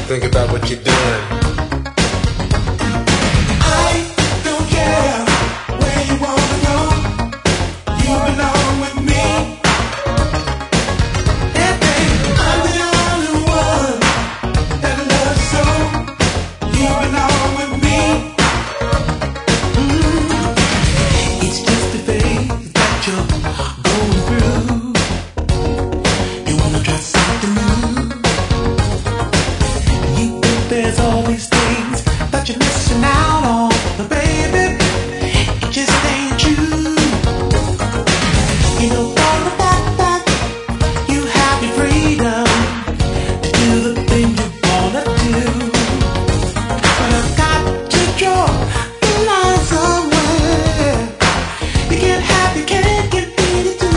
Think about what you're doing. I don't care where you wanna go. You belong with me. And babe, I'm the only one that loves so. You belong with me. It's just a phase that you're going through. You wanna try something new. You think there's all these things that you're missing out on, but baby, it just ain't true. You know for the fact that you have your freedom to do the thing you wanna do, but I've got to draw the line somewhere. You can't have, you can't get me to do.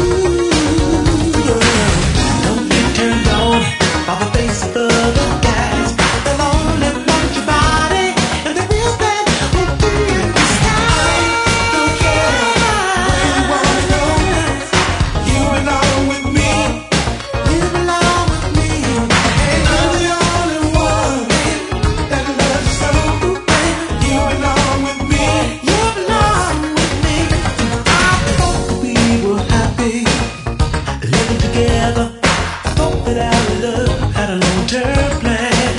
Don't be turned on by the face of other guys. They'll only want your body, and the real thing will be in the sky. Don't care where you wanna go. You belong with me. You belong with me. And I'm the only one that loves you so. You belong with me. You belong with me. I thought we were happy living together. I thought that our love had a long-term plan.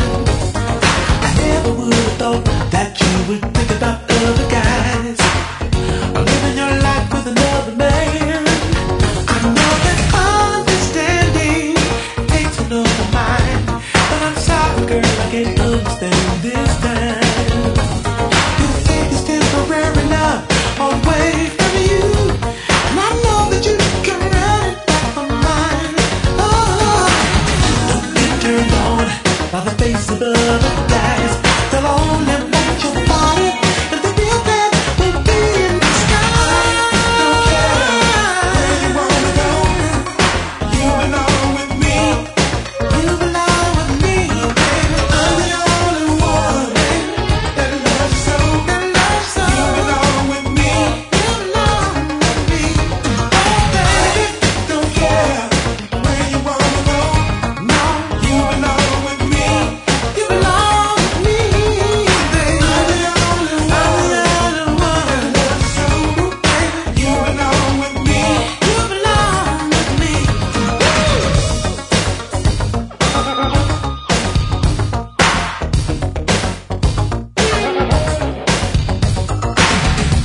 I never would have thought that you would think about other guys or living your life with another man. I know that understanding takes another mind, but I'm sorry, girl, I can't understand this time. You think it's temporary love away from you, and I know that you can run it back from mine. Oh, don't be turned on by the face of other guys. They'll only want your body, and the real thing will be in the sky. Don't care where you wanna go. You belong with me. You belong with me, baby. I'm the only one that loves you so. You belong with me. You belong with me. Oh, baby, don't care where you wanna go. No, you belong with me. You belong with me, baby. I'm the only one that loves you so. You belong with me. You belong with me.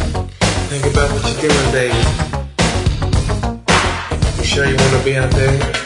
Think about what you're doing, baby. You sure you wanna be out there?